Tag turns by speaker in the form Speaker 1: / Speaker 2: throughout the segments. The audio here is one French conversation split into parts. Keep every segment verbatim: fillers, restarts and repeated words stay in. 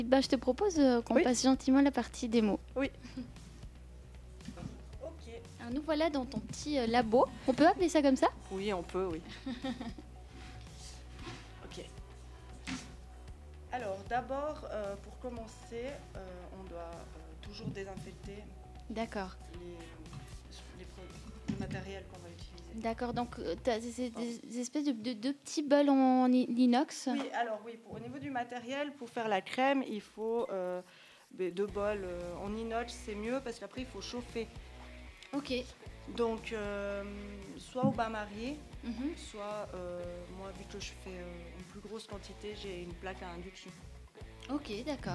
Speaker 1: Bah, je te propose euh, qu'on
Speaker 2: Oui.
Speaker 1: passe gentiment à la partie démo.
Speaker 2: Oui. Ok.
Speaker 1: Alors, nous voilà dans ton petit euh, labo. On peut appeler ça comme ça?
Speaker 2: Oui, on peut, oui. Ok. Alors, d'abord, euh, pour commencer, euh, on doit euh, toujours désinfecter
Speaker 1: D'accord.
Speaker 2: les, les pro- le matériel qu'on va utiliser.
Speaker 1: D'accord, donc euh, t'as c'est des, des espèces de, de- de petits bols en i- inox.
Speaker 2: Oui, alors oui, pour- au niveau du matériel, pour faire la crème, il faut euh, ben, deux bols euh, en inox, c'est mieux parce qu'après il faut chauffer.
Speaker 1: Ok.
Speaker 2: Donc, euh, soit au bain-marie,
Speaker 1: Mhm.
Speaker 2: soit euh, moi, vu que je fais euh, une plus grosse quantité, j'ai une plaque à induction.
Speaker 1: Ok, d'accord.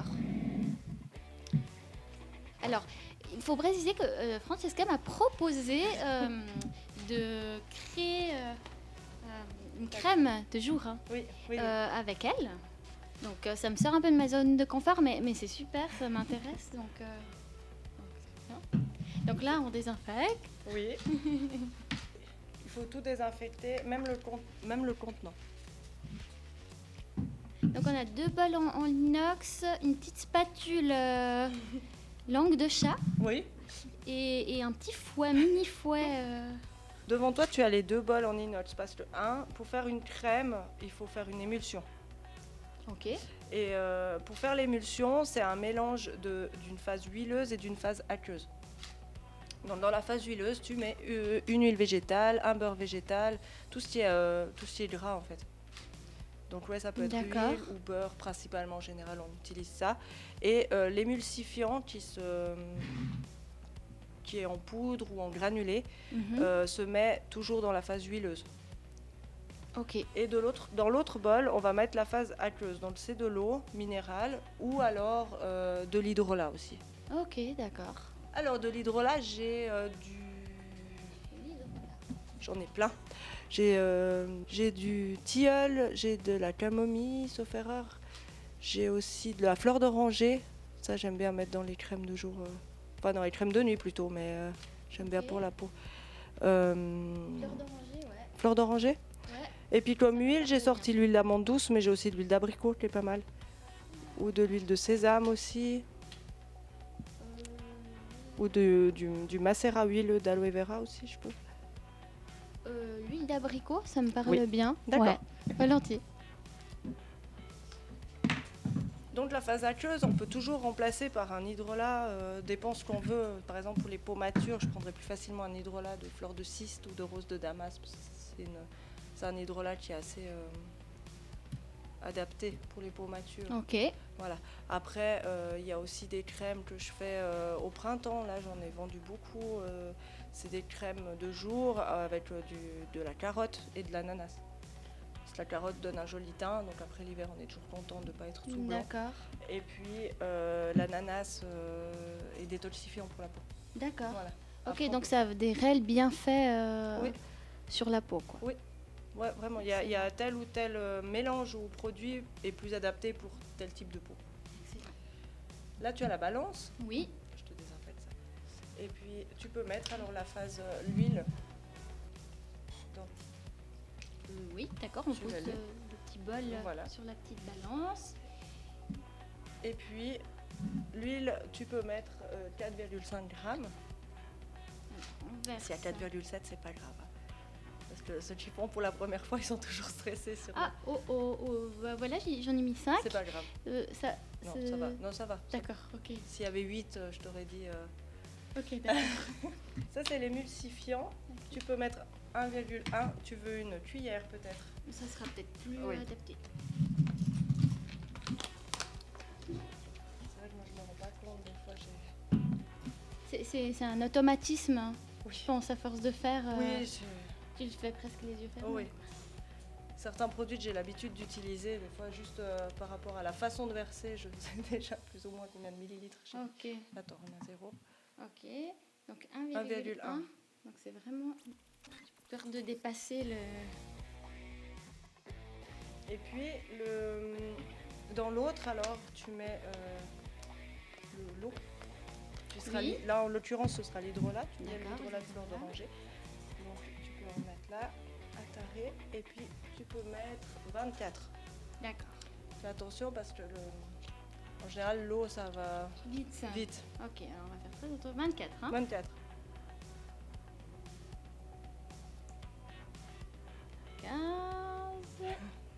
Speaker 1: Alors, il faut préciser que euh, Francesca m'a proposé euh, de créer euh, euh, une crème de jour hein,
Speaker 2: Oui, oui.
Speaker 1: euh, avec elle. Donc, euh, ça me sort un peu de ma zone de confort, mais, mais c'est super, ça m'intéresse. Donc, euh, donc, c'est bien. Donc là, on désinfecte.
Speaker 2: Oui. Il faut tout désinfecter, même le, con- même le contenant.
Speaker 1: Donc, on a deux bols en, en inox, une petite spatule euh, langue de chat
Speaker 2: Oui.
Speaker 1: et, et un petit fouet, mini fouet. euh,
Speaker 2: Devant toi, tu as les deux bols en inox parce que, un, pour faire une crème, il faut faire une émulsion.
Speaker 1: Ok.
Speaker 2: Et euh, pour faire l'émulsion, c'est un mélange de- d'une phase huileuse et d'une phase aqueuse. Donc, dans la phase huileuse, tu mets euh, une huile végétale, un beurre végétal, tout ce qui est, euh, tout ce qui est gras en fait. Donc ouais, ça peut être
Speaker 1: D'accord.
Speaker 2: huile ou beurre, principalement en général on utilise ça. Et euh, l'émulsifiant qui, se, qui est en poudre ou en granulé
Speaker 1: Mhm.
Speaker 2: euh, se met toujours dans la phase huileuse.
Speaker 1: Ok.
Speaker 2: Et de l'autre, dans l'autre bol, on va mettre la phase aqueuse. Donc c'est de l'eau minérale ou alors euh, de l'hydrolat aussi.
Speaker 1: Ok, d'accord.
Speaker 2: Alors de l'hydrolat, j'ai euh, du... J'en ai plein. J'ai euh, j'ai du tilleul, j'ai de la camomille, sauf erreur. J'ai aussi de la fleur d'oranger. Ça, j'aime bien mettre dans les crèmes de jour. euh, Enfin, dans les crèmes de nuit plutôt, mais euh, j'aime bien
Speaker 1: Ok.
Speaker 2: pour la peau. Euh,
Speaker 1: Fleur d'oranger, ouais.
Speaker 2: fleur d'oranger.
Speaker 1: Ouais.
Speaker 2: Et puis comme
Speaker 1: Ça me
Speaker 2: huile, j'ai
Speaker 1: parle
Speaker 2: sorti l'huile d'amande douce, mais j'ai aussi de l'huile d'abricot qui est pas mal. Ou de l'huile de sésame aussi. Ou de, du, du macérat huileux d'aloe vera aussi, je peux.
Speaker 1: Euh, l'huile d'abricot, ça me parle
Speaker 2: Oui.
Speaker 1: bien.
Speaker 2: D'accord.
Speaker 1: Ouais, volontiers.
Speaker 2: Donc la phase aqueuse, on peut toujours remplacer par un hydrolat, euh, dépend ce qu'on veut. Par exemple, pour les peaux matures, je prendrais plus facilement un hydrolat de fleur de cyste ou de rose de Damas. Parce que c'est, une, c'est un hydrolat qui est assez euh, adapté pour les peaux matures.
Speaker 1: Ok.
Speaker 2: Voilà. Après, euh, il y a aussi des crèmes que je fais euh, au printemps. Là, j'en ai vendu beaucoup. euh, c'est des crèmes de jour avec euh, du, de la carotte et de l'ananas. Parce que la carotte donne un joli teint, donc après l'hiver, on est toujours content de ne pas être tout blanc.
Speaker 1: D'accord.
Speaker 2: Et puis euh, l'ananas euh, est détoxifiant pour la peau.
Speaker 1: D'accord.
Speaker 2: Voilà.
Speaker 1: Ok,
Speaker 2: Après, on
Speaker 1: donc
Speaker 2: peut-
Speaker 1: ça a des réels bienfaits euh,
Speaker 2: Oui.
Speaker 1: sur la peau, quoi.
Speaker 2: Oui. Ouais, vraiment, il y, a- il y a tel ou tel euh, mélange ou produit est plus adapté pour tel type de peau.
Speaker 1: Excellent.
Speaker 2: Là, tu as la balance.
Speaker 1: Oui.
Speaker 2: Je te désinfecte ça. Et puis, tu peux mettre alors la phase euh, l'huile. dans-
Speaker 1: Euh, oui, d'accord. On
Speaker 2: Sur
Speaker 1: pose
Speaker 2: la
Speaker 1: euh,
Speaker 2: lune.
Speaker 1: le petit bol euh,
Speaker 2: Voilà.
Speaker 1: sur la petite balance.
Speaker 2: Et puis, l'huile, tu peux mettre euh, quatre virgule cinq grammes.
Speaker 1: On verse
Speaker 2: Si à
Speaker 1: ça.
Speaker 2: quatre virgule sept, c'est pas grave. hein. Parce que ceux qui font pour la première fois, ils sont toujours stressés sur
Speaker 1: Ah, oh, oh, oh, bah voilà, j'y- j'en ai mis cinq.
Speaker 2: C'est pas grave.
Speaker 1: Euh, ça,
Speaker 2: Non,
Speaker 1: c'est-
Speaker 2: ça va. Non, ça va.
Speaker 1: D'accord, ok.
Speaker 2: S'il y avait huit, euh, je t'aurais dit. euh,
Speaker 1: Ok, d'accord.
Speaker 2: Ça, c'est l'émulsifiant. Tu peux mettre un virgule un. Tu veux une cuillère peut-être.
Speaker 1: Ça sera peut-être plus
Speaker 2: Oui.
Speaker 1: adapté.
Speaker 2: C'est vrai que moi, je me rends pas compte. Des fois, j'ai.
Speaker 1: C'est- C'est c'est un automatisme, hein.
Speaker 2: Oui.
Speaker 1: Je pense, à force de faire. euh,
Speaker 2: Oui, je-
Speaker 1: Tu le fais presque les yeux fermés.
Speaker 2: oh, oui. Certains produits que j'ai l'habitude d'utiliser, des fois, juste euh, par rapport à la façon de verser, je sais déjà plus ou moins combien de millilitres j'ai.
Speaker 1: Ok,
Speaker 2: Attends, on a zéro.
Speaker 1: ok. Donc
Speaker 2: un virgule
Speaker 1: un virgule un.
Speaker 2: un.
Speaker 1: Donc c'est vraiment peur de dépasser le.
Speaker 2: Et puis, le... dans l'autre, alors, tu mets euh, le- l'eau. Tu seras
Speaker 1: Oui.
Speaker 2: li- Là, en l'occurrence, ce sera l'hydrolat. Tu mets
Speaker 1: D'accord,
Speaker 2: l'hydrolat de fleur
Speaker 1: l'hydrolat.
Speaker 2: d'oranger. Donc, tu peux en mettre là, à tarrer. Et puis, tu peux mettre vingt-quatre.
Speaker 1: D'accord.
Speaker 2: Fais attention parce que le, En général, l'eau, ça va
Speaker 1: Vite ça.
Speaker 2: vite.
Speaker 1: Ok, alors on va faire très autour. vingt-quatre, hein.
Speaker 2: vingt-quatre.
Speaker 1: quinze.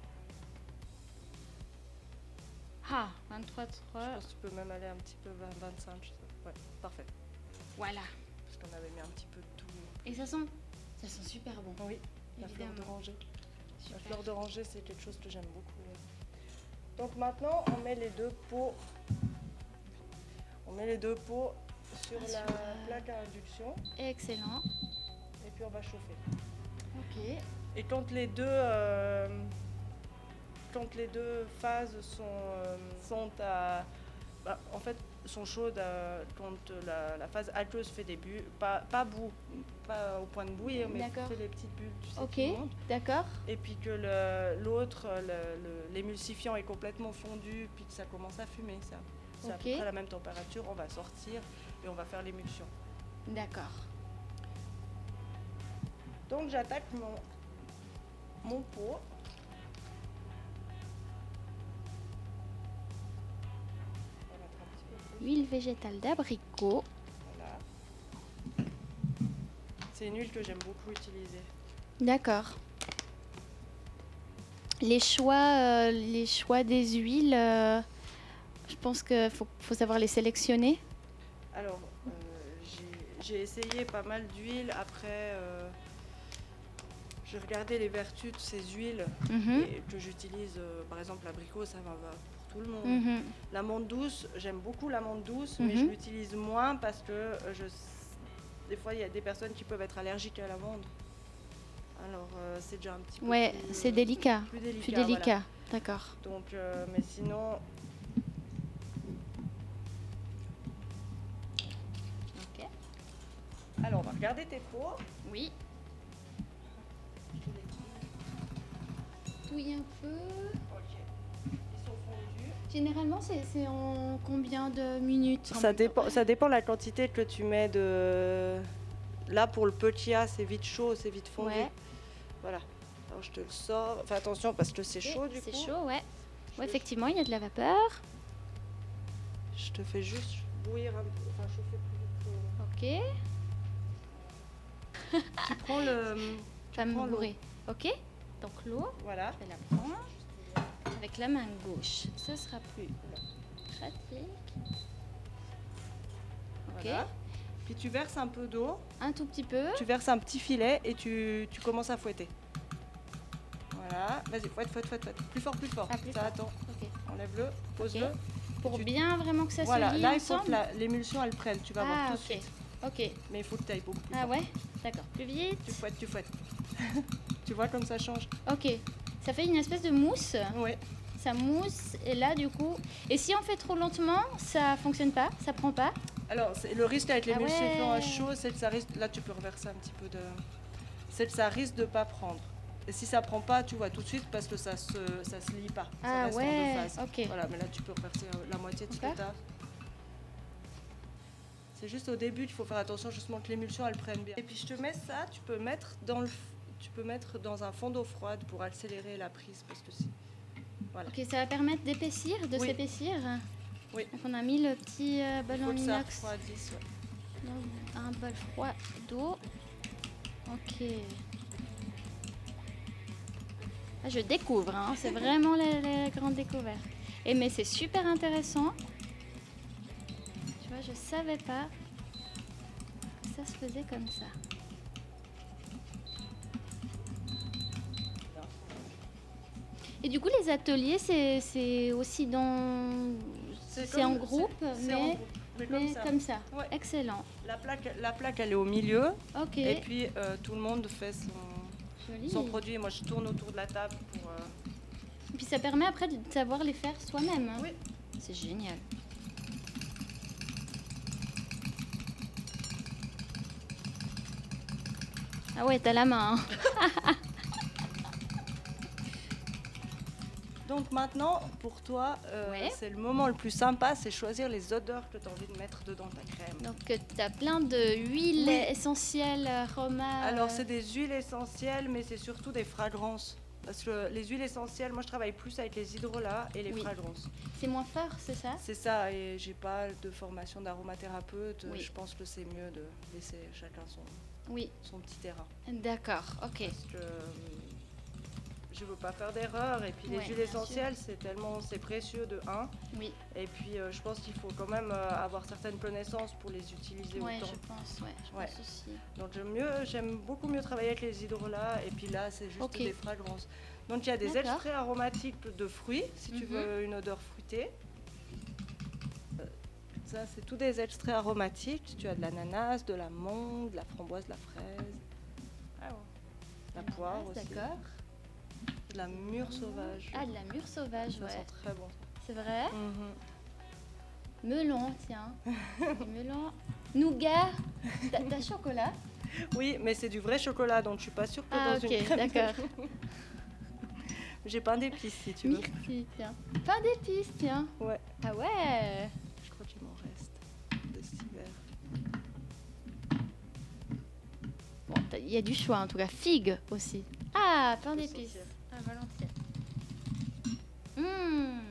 Speaker 1: Ah, vingt-trois,
Speaker 2: Je
Speaker 1: trois.
Speaker 2: pense que tu peux même aller un petit peu vers vingt-cinq. je sais pas. Ouais, parfait.
Speaker 1: Voilà.
Speaker 2: Parce qu'on avait mis un petit peu de tout.
Speaker 1: Et ça sent, ça sent super bon.
Speaker 2: Oui, la fleur
Speaker 1: Évidemment.
Speaker 2: d'oranger. La
Speaker 1: Super.
Speaker 2: fleur d'oranger, c'est quelque chose que j'aime beaucoup. ouais. Donc maintenant, on met les deux pots. On met les deux pots sur
Speaker 1: Ah,
Speaker 2: la
Speaker 1: sur la-
Speaker 2: plaque à induction
Speaker 1: Excellent.
Speaker 2: et puis on va chauffer.
Speaker 1: Ok.
Speaker 2: Et quand les deux, euh, quand les deux phases sont, euh, sont à, bah, en fait, sont chaudes euh, quand la, la phase aqueuse fait des bulles, pas, pas bout, pas au point de bouillir, mais
Speaker 1: D'accord.
Speaker 2: fait les petites bulles, tu sais,
Speaker 1: Ok.
Speaker 2: qui montent.
Speaker 1: D'accord.
Speaker 2: Et puis que le- l'autre, le- le- l'émulsifiant est complètement fondu, puis que ça commence à fumer, ça. C'est à peu
Speaker 1: Ok.
Speaker 2: près la même température, on va sortir et on va faire l'émulsion.
Speaker 1: D'accord.
Speaker 2: Donc j'attaque mon, mon pot. On va mettre un petit peu plus.
Speaker 1: Huile végétale d'abricot.
Speaker 2: Voilà. C'est une huile que j'aime beaucoup utiliser.
Speaker 1: D'accord. Les choix, euh, les choix des huiles, euh, je pense qu'il faut, faut savoir les sélectionner.
Speaker 2: Alors, euh, j'ai- j'ai essayé pas mal d'huiles. Après, euh, j'ai regardé les vertus de ces huiles
Speaker 1: Mhm.
Speaker 2: et que j'utilise. euh, par exemple, l'abricot, ça va, va pour tout le monde.
Speaker 1: Mhm.
Speaker 2: L'amande douce, j'aime beaucoup l'amande douce, mais je
Speaker 1: Mhm.
Speaker 2: l'utilise moins parce que euh, je, des fois, il y a des personnes qui peuvent être allergiques à l'amande. Alors, euh, c'est déjà un petit peu
Speaker 1: Ouais,
Speaker 2: plus,
Speaker 1: c'est
Speaker 2: euh,
Speaker 1: délicat.
Speaker 2: plus délicat.
Speaker 1: Plus
Speaker 2: voilà.
Speaker 1: délicat. D'accord.
Speaker 2: Donc, euh, mais sinon,
Speaker 1: Ok.
Speaker 2: alors, on va regarder tes pots.
Speaker 1: Oui. Touille un peu.
Speaker 2: Ok. Ils sont fondus.
Speaker 1: Généralement, c'est c'est en combien de minutes?
Speaker 2: Ça dépend, ça dépend de la quantité que tu mets de. Là, pour le petit A, c'est vite chaud, c'est vite fondu.
Speaker 1: Ouais.
Speaker 2: Voilà. Alors, je te le sors. Fais attention parce que c'est
Speaker 1: Ok,
Speaker 2: chaud du coup.
Speaker 1: C'est chaud, ouais.
Speaker 2: Je
Speaker 1: Ouais,
Speaker 2: te-
Speaker 1: effectivement, il y a de la vapeur.
Speaker 2: Je te fais juste bouillir un peu, enfin chauffer plus vite.
Speaker 1: Ok.
Speaker 2: Tu prends le.
Speaker 1: Va me
Speaker 2: prends l'eau.
Speaker 1: bourrer. Ok. Donc l'eau,
Speaker 2: Voilà.
Speaker 1: je vais la prendre avec la main gauche. Ce sera plus pratique. Ok.
Speaker 2: Voilà. Puis tu verses un peu d'eau,
Speaker 1: Un tout petit peu.
Speaker 2: tu verses un petit filet et tu, tu commences à fouetter. Voilà. Vas-y, fouette, fouette, fouette, fouette. Plus fort, plus fort.
Speaker 1: Ah, plus
Speaker 2: Ça
Speaker 1: fort.
Speaker 2: attend.
Speaker 1: Ok.
Speaker 2: Enlève-le, pose-le.
Speaker 1: Ok. Pour
Speaker 2: Tu-
Speaker 1: bien vraiment que ça
Speaker 2: Voilà,
Speaker 1: se lie
Speaker 2: là il faut
Speaker 1: ensemble.
Speaker 2: que la- l'émulsion elle prenne, tu vas voir
Speaker 1: Ah,
Speaker 2: tout de
Speaker 1: ok.
Speaker 2: suite.
Speaker 1: Ok.
Speaker 2: Mais il faut que tu ailles beaucoup plus
Speaker 1: Ah
Speaker 2: fort.
Speaker 1: ouais. D'accord. Plus vite.
Speaker 2: Tu fouettes, tu fouettes. Tu vois comme ça change.
Speaker 1: Ok. Ça fait une espèce de mousse.
Speaker 2: Oui.
Speaker 1: Ça mousse et là du coup. Et si on fait trop lentement, ça fonctionne pas, ça prend pas.
Speaker 2: Alors c'est- le risque avec
Speaker 1: Ah
Speaker 2: l'émulsifiant à
Speaker 1: ouais.
Speaker 2: chaud, c'est que ça risque. Là tu peux reverser un petit peu de. C'est que ça risque de pas prendre. Et si ça prend pas, tu vois tout de suite parce que ça se, ça se lie pas. Ça
Speaker 1: Ah
Speaker 2: reste en
Speaker 1: ouais.
Speaker 2: deux phases.
Speaker 1: Ok.
Speaker 2: Voilà, mais là tu peux reverser euh, la moitié de ce que
Speaker 1: Encore
Speaker 2: tu as. C'est juste au début qu'il faut faire attention justement que l'émulsion elle prenne bien. Et puis je te mets ça, tu peux mettre dans le, f- tu peux mettre dans un fond d'eau froide pour accélérer la prise parce que si. Voilà.
Speaker 1: Ok, ça va permettre d'épaissir, de
Speaker 2: Oui.
Speaker 1: s'épaissir.
Speaker 2: Oui.
Speaker 1: Donc on a mis le petit euh,
Speaker 2: Il
Speaker 1: ballon
Speaker 2: faut que ça
Speaker 1: inox
Speaker 2: refroidisse. ouais.
Speaker 1: dans un bol froid d'eau. Ok. Ah, je découvre, hein, c'est vraiment la, la grande découverte. Et mais c'est super intéressant. Tu vois, je savais pas que ça se faisait comme ça. Et du coup, les ateliers, c'est c'est aussi dans. C'est en
Speaker 2: comme-
Speaker 1: groupe,
Speaker 2: c'est- c'est en
Speaker 1: mais,
Speaker 2: groupe, mais comme
Speaker 1: mais
Speaker 2: ça.
Speaker 1: comme ça.
Speaker 2: Ouais.
Speaker 1: Excellent.
Speaker 2: La plaque, la plaque, elle est au milieu.
Speaker 1: Ok.
Speaker 2: Et puis euh, tout le monde fait son,
Speaker 1: Joli.
Speaker 2: son produit. Moi, je tourne autour de la table pour. euh,
Speaker 1: Et puis ça permet après de savoir les faire soi-même. hein.
Speaker 2: Oui.
Speaker 1: C'est génial. Ah ouais, t'as la main. hein.
Speaker 2: Donc maintenant, pour toi, euh,
Speaker 1: Ouais.
Speaker 2: c'est le moment le plus sympa, c'est choisir les odeurs que tu as envie de mettre dedans ta crème.
Speaker 1: Donc euh, t'as plein de huiles
Speaker 2: Oui.
Speaker 1: essentielles, aromas.
Speaker 2: Alors
Speaker 1: euh,
Speaker 2: c'est des huiles essentielles, mais c'est surtout des fragrances. Parce que les huiles essentielles, moi je travaille plus avec les hydrolats et les
Speaker 1: Oui.
Speaker 2: fragrances.
Speaker 1: C'est moins fort, c'est ça?
Speaker 2: C'est ça, et j'ai pas de formation d'aromathérapeute.
Speaker 1: Oui.
Speaker 2: Je pense que c'est mieux de laisser chacun son,
Speaker 1: Oui.
Speaker 2: son petit terrain.
Speaker 1: D'accord, ok.
Speaker 2: Parce que euh, je veux pas faire d'erreur. Et puis les
Speaker 1: Ouais,
Speaker 2: huiles
Speaker 1: bien
Speaker 2: essentielles, c'est tellement c'est précieux de un.
Speaker 1: Oui,
Speaker 2: Et puis euh, je pense qu'il faut quand même euh, avoir certaines connaissances pour les utiliser
Speaker 1: ouais,
Speaker 2: autant.
Speaker 1: je pense, ouais, je
Speaker 2: Ouais.
Speaker 1: pense aussi.
Speaker 2: Donc j'aime mieux, j'aime beaucoup mieux travailler avec les hydrolats. Et puis là, c'est juste
Speaker 1: Ok.
Speaker 2: des fragrances. Donc il y a des
Speaker 1: D'accord.
Speaker 2: extraits aromatiques de fruits, si tu
Speaker 1: Mhm.
Speaker 2: veux une odeur fruitée. Euh, Ça, c'est tous des extraits aromatiques. Tu as de l'ananas, de la mangue, de la framboise, de la fraise. Ah ouais. La
Speaker 1: Ananas,
Speaker 2: poire aussi.
Speaker 1: D'accord.
Speaker 2: De la mûre sauvage.
Speaker 1: Ah, de la mûre sauvage,
Speaker 2: Ça
Speaker 1: ouais.
Speaker 2: sent très bon.
Speaker 1: C'est vrai.
Speaker 2: Mhm.
Speaker 1: Melon, tiens. Du melon. Nougat. T'as t'as chocolat.
Speaker 2: Oui, mais c'est du vrai chocolat, donc je suis pas sûre que
Speaker 1: Ah,
Speaker 2: dans
Speaker 1: ok,
Speaker 2: une crème.
Speaker 1: d'accord.
Speaker 2: J'ai pain d'épices si tu veux.
Speaker 1: Myrtille, tiens. Pain d'épices, tiens.
Speaker 2: Ouais,
Speaker 1: Ah ouais.
Speaker 2: je crois qu'il m'en reste de cet hiver.
Speaker 1: Bon, t'as- il y a du choix en tout cas. Figue aussi. Ah, pain
Speaker 2: peux
Speaker 1: d'épices.
Speaker 2: sortir.
Speaker 1: Ah, volontiers. Mmh.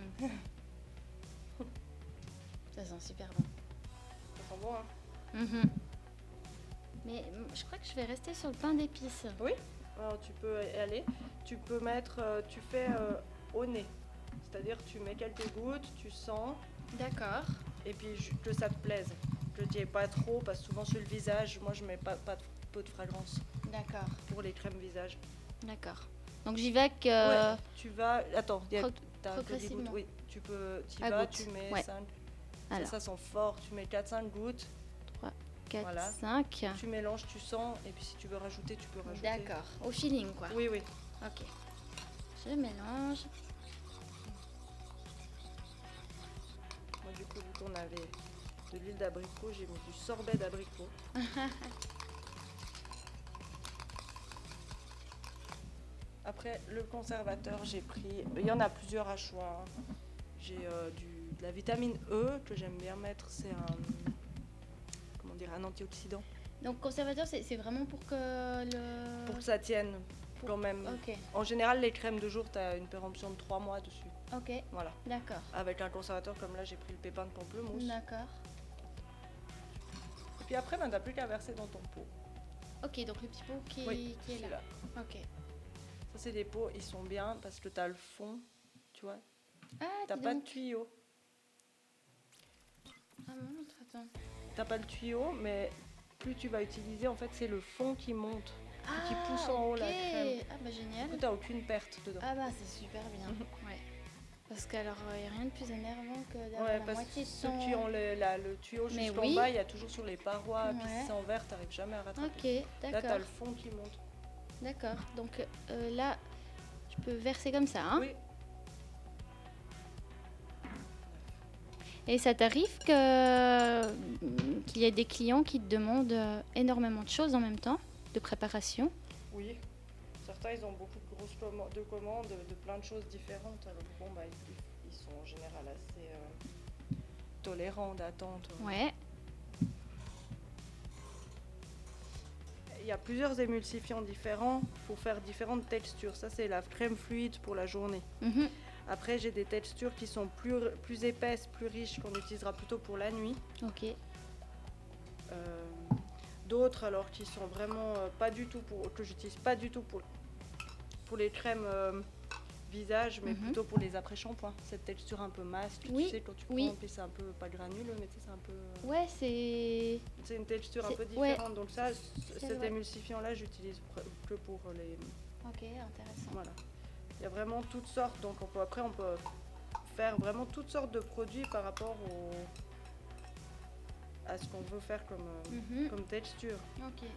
Speaker 1: Ça sent super bon.
Speaker 2: Ça sent bon, hein?
Speaker 1: Mhm. Mais mm, je crois que je vais rester sur le pain d'épices.
Speaker 2: Oui. Alors tu peux y aller. Tu peux mettre, euh, tu fais euh, au nez. C'est-à-dire tu mets quelques gouttes, tu sens,
Speaker 1: D'accord.
Speaker 2: et puis ju- que ça te plaise. Je dis pas trop, parce que souvent sur le visage, moi je mets pas, pas de, peu de fragrance
Speaker 1: D'accord.
Speaker 2: pour les crèmes visage.
Speaker 1: D'accord. Donc j'y vais avec. euh,
Speaker 2: Ouais, tu vas. Attends, il y a
Speaker 1: pro-
Speaker 2: t'as que dix
Speaker 1: progressivement.
Speaker 2: gouttes. Oui, tu peux. Tu
Speaker 1: À
Speaker 2: vas,
Speaker 1: gouttes,
Speaker 2: tu mets
Speaker 1: ouais.
Speaker 2: cinq.
Speaker 1: Alors.
Speaker 2: Ça, ça sent fort. Tu mets quatre cinq gouttes.
Speaker 1: quatre,
Speaker 2: Voilà.
Speaker 1: cinq.
Speaker 2: Tu mélanges, tu sens, et puis si tu veux rajouter, tu peux rajouter.
Speaker 1: D'accord. Au feeling, quoi.
Speaker 2: Oui, oui.
Speaker 1: Ok. Je mélange.
Speaker 2: Moi, du coup, vu qu'on avait de l'huile d'abricot, j'ai mis du sorbet d'abricot. Après, le conservateur, j'ai pris. Il y en a plusieurs à choix. hein. J'ai euh, du- de la vitamine E que j'aime bien mettre. C'est un. Comment dire, un antioxydant.
Speaker 1: Donc conservateur, c'est c'est vraiment pour que le.
Speaker 2: Pour que ça tienne,
Speaker 1: Pour-
Speaker 2: quand même.
Speaker 1: Ok.
Speaker 2: En général, les crèmes de jour, tu as une péremption de trois mois dessus.
Speaker 1: Ok.
Speaker 2: Voilà.
Speaker 1: D'accord.
Speaker 2: Avec un conservateur comme là, j'ai pris le pépin de pamplemousse.
Speaker 1: D'accord.
Speaker 2: Et puis après, ben, t'as plus qu'à verser dans ton pot.
Speaker 1: Ok, donc le petit pot qui,
Speaker 2: Oui,
Speaker 1: qui est là.
Speaker 2: celui-là.
Speaker 1: Ok.
Speaker 2: Ça, c'est des pots, ils sont bien parce que t'as le fond, tu vois.
Speaker 1: Ah,
Speaker 2: T'as
Speaker 1: dis
Speaker 2: pas de
Speaker 1: donc.
Speaker 2: tuyau.
Speaker 1: Ah, montre, attends.
Speaker 2: T'as pas le tuyau, mais plus tu vas utiliser, en fait, c'est le fond qui monte,
Speaker 1: Ah,
Speaker 2: qui pousse en haut la
Speaker 1: ok.
Speaker 2: crème.
Speaker 1: Ah, bah
Speaker 2: Du
Speaker 1: génial.
Speaker 2: coup, t'as aucune perte dedans.
Speaker 1: Ah, bah c'est super bien. Ouais. Parce qu'alors, il n'y a rien de plus énervant que d'avoir
Speaker 2: Ouais,
Speaker 1: la
Speaker 2: parce
Speaker 1: moitié
Speaker 2: que
Speaker 1: de
Speaker 2: ceux
Speaker 1: son...
Speaker 2: qui ont le, la- le tuyau
Speaker 1: Mais
Speaker 2: jusqu'en
Speaker 1: oui.
Speaker 2: bas, il y a toujours sur les parois, puis
Speaker 1: Ouais.
Speaker 2: si c'est en verre, t'arrives jamais à rattraper.
Speaker 1: Ok,
Speaker 2: Là, t'as
Speaker 1: d'accord.
Speaker 2: le fond qui monte.
Speaker 1: D'accord. Donc euh, là, je peux verser comme ça, hein.
Speaker 2: Oui.
Speaker 1: Et ça t'arrive que qu'il y ait des clients qui te demandent euh, énormément de choses en même temps, de préparation.
Speaker 2: Oui. Certains, ils ont beaucoup de grosses commandes, de commandes, de plein de choses différentes. Alors bon, bah, ils, ils sont en général assez euh, tolérants d'attente.
Speaker 1: Ouais.
Speaker 2: Il y a plusieurs émulsifiants différents pour faire différentes textures. Ça, c'est la crème fluide pour la journée.
Speaker 1: Mhm.
Speaker 2: Après, j'ai des textures qui sont plus, plus épaisses, plus riches, qu'on utilisera plutôt pour la nuit.
Speaker 1: Ok.
Speaker 2: Euh, D'autres, alors, qui sont vraiment euh, pas du tout pour, que j'utilise pas du tout pour, pour les crèmes euh, visage, mais
Speaker 1: Mhm.
Speaker 2: plutôt pour les après-shampoings. Cette texture un peu masque,
Speaker 1: Oui,
Speaker 2: tu sais, quand tu prends,
Speaker 1: oui.
Speaker 2: puis c'est un peu, pas granuleux, mais tu sais, c'est un peu... euh,
Speaker 1: Ouais, c'est...
Speaker 2: C'est une texture un
Speaker 1: C'est-
Speaker 2: peu
Speaker 1: ouais.
Speaker 2: différente. Donc ça, c-
Speaker 1: C'est
Speaker 2: cet
Speaker 1: vrai.
Speaker 2: émulsifiant-là, j'utilise pr- que pour les...
Speaker 1: Ok, intéressant.
Speaker 2: Voilà. Il y a vraiment toutes sortes. Donc on peut, après, on peut faire vraiment toutes sortes de produits par rapport au... à ce qu'on veut faire comme, euh,
Speaker 1: Mhm.
Speaker 2: comme texture.
Speaker 1: Ok.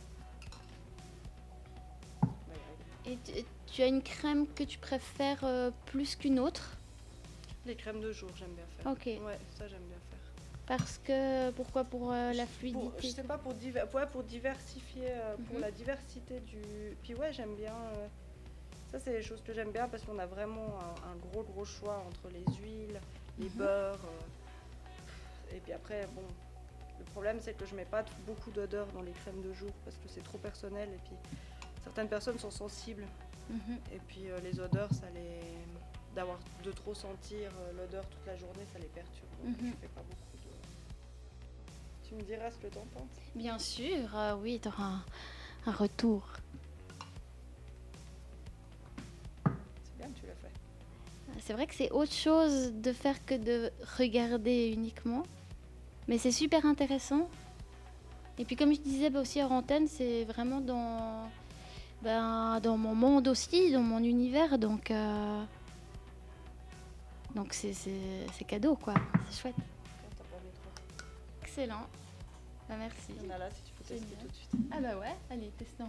Speaker 2: Bah, y a-
Speaker 1: Et tu, tu as une crème que tu préfères euh, plus qu'une autre?
Speaker 2: Les crèmes de jour, j'aime bien faire.
Speaker 1: Ok.
Speaker 2: Ouais, ça j'aime bien faire.
Speaker 1: Parce que... Pourquoi? Pour euh, la
Speaker 2: Pour-
Speaker 1: fluidité?
Speaker 2: je sais pas, pour, diver- ouais, pour diversifier, euh, pour
Speaker 1: Mhm.
Speaker 2: la diversité du... Puis ouais, j'aime bien... euh, Ça, c'est des choses que j'aime bien parce qu'on a vraiment un, un gros, gros choix entre les huiles, les
Speaker 1: Mhm.
Speaker 2: beurres. euh, Et puis après, bon, le problème, c'est que je mets pas t- beaucoup d'odeur dans les crèmes de jour parce que c'est trop personnel. Et puis, certaines personnes sont sensibles
Speaker 1: Mhm.
Speaker 2: Et puis euh, les odeurs, ça les... d'avoir de trop sentir euh, l'odeur toute la journée, ça les perturbe. Donc
Speaker 1: Mhm.
Speaker 2: je fais pas beaucoup de... Tu me diras ce que t'en penses.
Speaker 1: Bien sûr, euh, oui, tu auras un, un retour.
Speaker 2: C'est bien que tu l'as fait.
Speaker 1: C'est vrai que c'est autre chose de faire que de regarder uniquement. Mais c'est super intéressant. Et puis comme je disais bah, aussi hors antenne, c'est vraiment dans, ben, dans mon monde aussi, dans mon univers. Donc euh, donc c'est, c'est, c'est cadeau, quoi. C'est chouette.
Speaker 2: Tiens, t'as pas envie de voir.
Speaker 1: Excellent. Bah, merci.
Speaker 2: Il y en a là si tu peux tester
Speaker 1: Génial.
Speaker 2: tout de suite.
Speaker 1: Ah bah ouais, allez, testons.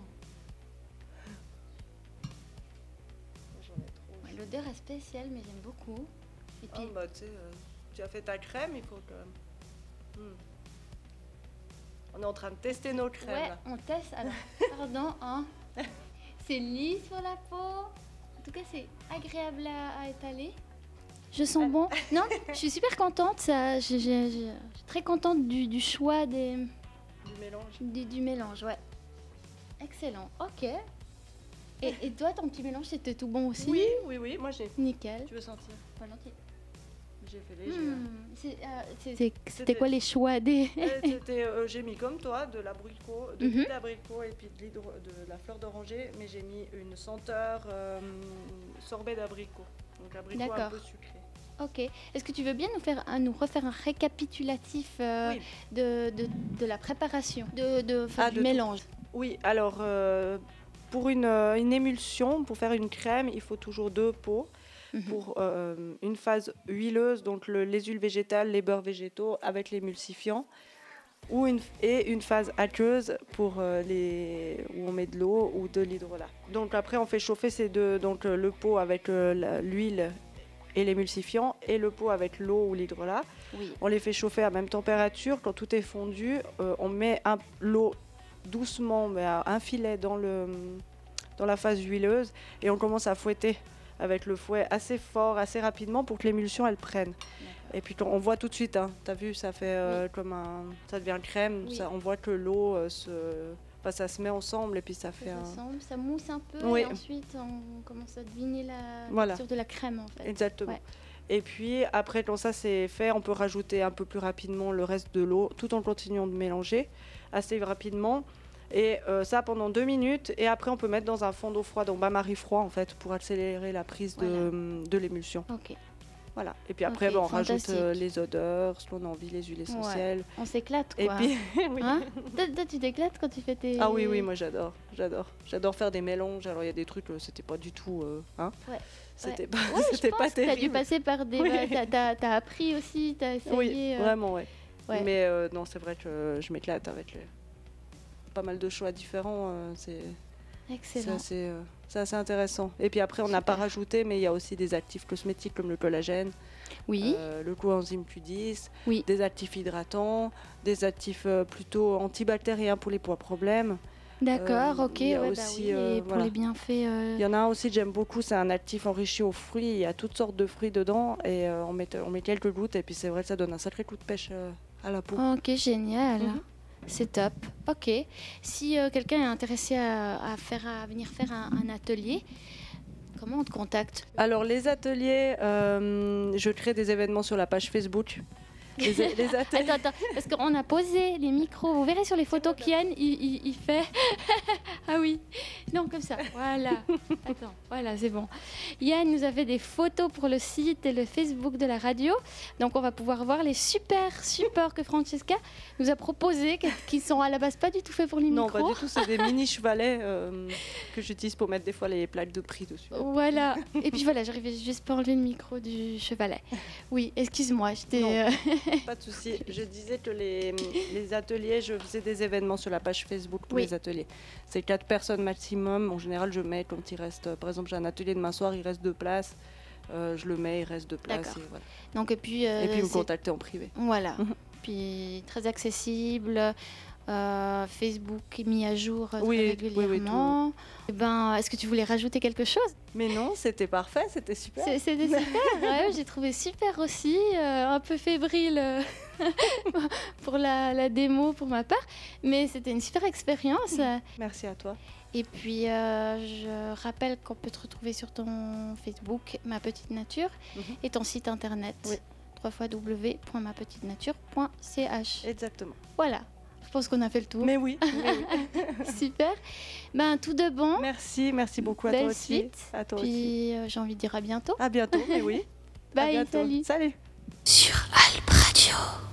Speaker 2: Moi, j'en ai trop.
Speaker 1: Ouais, l'odeur est spéciale, mais j'aime beaucoup. Et puis,
Speaker 2: Ah bah tu sais, euh, tu as fait ta crème, il faut que... Hmm. On est en train de tester nos crèmes
Speaker 1: ouais,
Speaker 2: là.
Speaker 1: on teste. Alors, pardon, hein. C'est lisse sur la peau. En tout cas, c'est agréable à, à étaler. Je sens bon. Non, je suis super contente. Ça, je, je- je- je suis très contente du, du choix des,
Speaker 2: Du mélange.
Speaker 1: du, du mélange. Ouais. Excellent. Ok. Et, et toi, ton petit mélange, c'était tout bon aussi?
Speaker 2: Oui, oui, oui, moi j'ai...
Speaker 1: Nickel.
Speaker 2: Tu veux sentir?
Speaker 1: Volontiers.
Speaker 2: J'ai fait léger.
Speaker 1: Hmm, c'est, euh, c'est- c'est-
Speaker 2: C'était-
Speaker 1: C'était quoi les choix des...
Speaker 2: Euh, c'était, euh, j'ai mis comme toi de l'abricot, de
Speaker 1: Mhm.
Speaker 2: l'huile d'abricot et puis de, l'hydro- de la fleur d'oranger, mais j'ai mis une senteur euh, sorbet d'abricot. Donc abricot un
Speaker 1: D'accord.
Speaker 2: peu sucré.
Speaker 1: Ok. Est-ce que tu veux bien nous, faire, un- nous refaire un récapitulatif euh,
Speaker 2: Oui.
Speaker 1: de, de, de la préparation, de, de, enfin,
Speaker 2: Ah,
Speaker 1: du
Speaker 2: de tout.
Speaker 1: mélange?
Speaker 2: Oui, alors euh, pour une, euh, une émulsion, pour faire une crème, il faut toujours deux pots.
Speaker 1: Mhm.
Speaker 2: Pour euh, une phase huileuse, donc le- les huiles végétales, les beurres végétaux avec l'émulsifiant, ou une, et une phase aqueuse pour euh, les, où on met de l'eau ou de l'hydrolat. Donc après on fait chauffer ces deux, donc euh, le pot avec euh, la- l'huile et l'émulsifiant et le pot avec l'eau ou l'hydrolat.
Speaker 1: Oui.
Speaker 2: On les fait chauffer à même température. Quand tout est fondu, euh, on met un- l'eau doucement, mais à un filet dans, le, dans la phase huileuse et on commence à fouetter avec le fouet assez fort, assez rapidement pour que l'émulsion elle prenne. Et puis on voit tout de suite, hein, tu as vu, ça fait euh, comme un, ça devient crème,
Speaker 1: Oui.
Speaker 2: ça, on voit que l'eau euh, se, enfin, ça se met ensemble et puis ça fait
Speaker 1: Ça
Speaker 2: un...
Speaker 1: ressemble, ça mousse un peu
Speaker 2: Oui.
Speaker 1: et ensuite on commence à deviner la
Speaker 2: Voilà.
Speaker 1: texture de la crème en fait.
Speaker 2: Exactement.
Speaker 1: Ouais.
Speaker 2: Et puis après, quand ça c'est fait, on peut rajouter un peu plus rapidement le reste de l'eau, tout en continuant de mélanger assez rapidement. Et euh, ça pendant deux minutes. Et après, on peut mettre dans un fond d'eau froide, en bain-marie froid en fait, pour accélérer la prise de,
Speaker 1: Voilà.
Speaker 2: de l'émulsion.
Speaker 1: Ok.
Speaker 2: Voilà. Et puis après,
Speaker 1: Ok,
Speaker 2: bah, on rajoute
Speaker 1: fantastique.
Speaker 2: euh, les odeurs, selon on a envie, les huiles essentielles.
Speaker 1: On s'éclate
Speaker 2: Et
Speaker 1: quoi.
Speaker 2: puis, oui.
Speaker 1: Hein toi, toi, tu t'éclates quand tu fais tes...
Speaker 2: Ah oui, oui, moi j'adore, j'adore. J'adore faire des mélanges. Alors il y a des trucs, euh, c'était pas du tout... euh, hein
Speaker 1: Ouais.
Speaker 2: C'était
Speaker 1: Ouais.
Speaker 2: pas,
Speaker 1: Ouais, je
Speaker 2: c'était
Speaker 1: pense
Speaker 2: pas
Speaker 1: que t'as dû
Speaker 2: terrible.
Speaker 1: passer par des...
Speaker 2: Oui.
Speaker 1: bah, t'as, t'as- t'as appris aussi, t'as essayé...
Speaker 2: Oui,
Speaker 1: euh,
Speaker 2: vraiment, ouais.
Speaker 1: ouais.
Speaker 2: Mais euh, non, c'est vrai que je m'éclate avec les... pas mal de choix différents. euh, c'est c'est
Speaker 1: Excellent.
Speaker 2: assez, euh, c'est assez intéressant. Et puis après, on n'a pas
Speaker 1: Super.
Speaker 2: rajouté, mais il y a aussi des actifs cosmétiques comme le collagène,
Speaker 1: Oui,
Speaker 2: euh, le coenzyme Q dix,
Speaker 1: oui.
Speaker 2: des actifs hydratants, des actifs euh, plutôt antibactériens pour les poids problèmes.
Speaker 1: D'accord,
Speaker 2: euh,
Speaker 1: ok.
Speaker 2: il y a
Speaker 1: Ouais, bah
Speaker 2: aussi,
Speaker 1: oui,
Speaker 2: euh,
Speaker 1: et pour
Speaker 2: voilà.
Speaker 1: les bienfaits... euh,
Speaker 2: Il y en a un aussi que j'aime beaucoup, c'est un actif enrichi aux fruits. Il y a toutes sortes de fruits dedans et euh, on, met, on met quelques gouttes et puis c'est vrai que ça donne un sacré coup de pêche euh, à la peau.
Speaker 1: Ok, génial.
Speaker 2: Mhm.
Speaker 1: C'est top. Ok. Si euh, quelqu'un est intéressé à, à faire, à venir faire un, un atelier, comment on te contacte?
Speaker 2: Alors les ateliers, euh, je crée des événements sur la page Facebook. Les, les ateliers.
Speaker 1: Attends, attends, parce qu'on a posé les micros. Vous verrez sur les photos qu'Yann, il, il, il fait. Ah oui, non, comme ça. Voilà. Attends, voilà, c'est bon. Yann nous a fait des photos pour le site et le Facebook de la radio. Donc, on va pouvoir voir les super supports que Francesca nous a proposés, qui- qui sont à la base pas du tout faits pour les
Speaker 2: Non,
Speaker 1: micros.
Speaker 2: pas du tout, c'est des mini chevalets euh, que j'utilise pour mettre des fois les plaques de prix dessus.
Speaker 1: Voilà. Et puis voilà, j'arrivais juste pas à enlever le micro du chevalet. Oui, excuse-moi,
Speaker 2: Non.
Speaker 1: j'étais. euh,
Speaker 2: Pas de souci. Je disais que les, les ateliers, je faisais des événements sur la page Facebook pour
Speaker 1: Oui.
Speaker 2: les ateliers. C'est quatre personnes maximum. En général, je mets quand il reste, par exemple, j'ai un atelier demain soir, il reste deux places. Euh, je le mets, il reste deux places.
Speaker 1: D'accord.
Speaker 2: Et, voilà.
Speaker 1: Donc, et puis. euh,
Speaker 2: Et puis, vous me
Speaker 1: c'est-
Speaker 2: contactez en privé.
Speaker 1: Voilà.
Speaker 2: Mhm.
Speaker 1: Puis très accessible. euh, Facebook est mis à jour euh, très
Speaker 2: Oui, oui, oui,
Speaker 1: régulièrement. Eh ben, est-ce que tu voulais rajouter quelque chose?
Speaker 2: Mais non, c'était parfait, c'était super.
Speaker 1: C'est- C'était super, ouais, j'ai trouvé super aussi, euh, un peu fébrile euh, pour la, la démo pour ma part, mais c'était une super expérience.
Speaker 2: Merci à toi.
Speaker 1: Et puis, euh, je rappelle qu'on peut te retrouver sur ton Facebook, Ma Petite Nature,
Speaker 2: Mhm.
Speaker 1: et ton site internet,
Speaker 2: Oui.
Speaker 1: w w w point ma petite nature point c h.
Speaker 2: Exactement.
Speaker 1: Voilà, je pense qu'on a fait le tour.
Speaker 2: Mais oui, mais oui.
Speaker 1: Super. Ben, tout de bon.
Speaker 2: Merci, merci beaucoup à
Speaker 1: Belle
Speaker 2: toi aussi.
Speaker 1: suite.
Speaker 2: À toi aussi.
Speaker 1: Puis, euh, j'ai envie de dire à bientôt.
Speaker 2: À bientôt, mais oui. À
Speaker 1: Bye,
Speaker 2: bientôt.
Speaker 1: salut.
Speaker 2: Salut.
Speaker 3: Sur Alp Radio.